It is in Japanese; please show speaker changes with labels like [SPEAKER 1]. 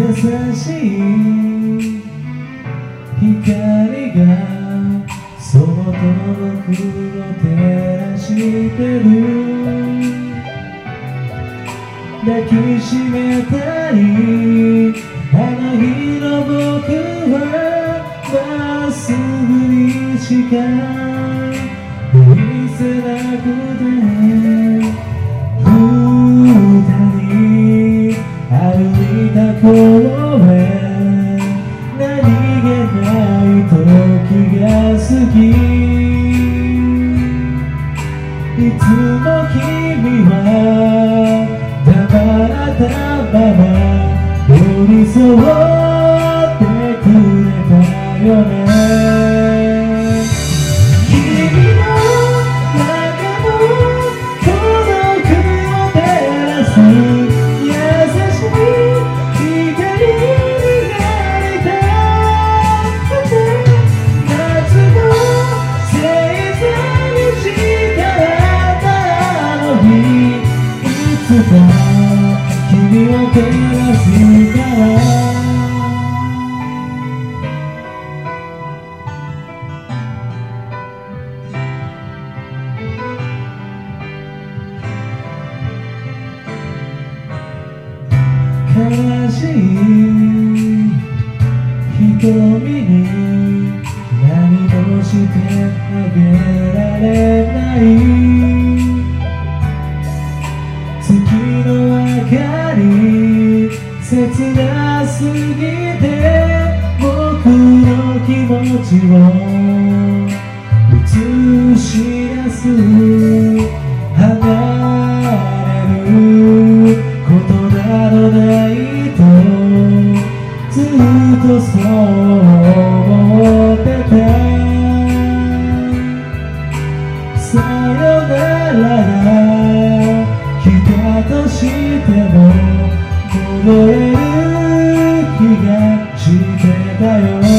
[SPEAKER 1] 優しい光がその遠くを照らしてる。抱きしめたいあの日の僕はまっすぐにしか見せなくて、二人歩いた公園、何気ない時が好き。いつも君は黙ったまま寄り添ってくれたよね。君の中の孤独を照らす優しい光になりたくて、夏の星座に誓ったあの日、いつか君を照らすから。悲しい瞳に何もしてあげられない。月の明かり切なすぎて僕の気持ちを映し出す。離れることなどないとずっとそう思ってた。さよならが来たとしても戻れる気がしてたよ。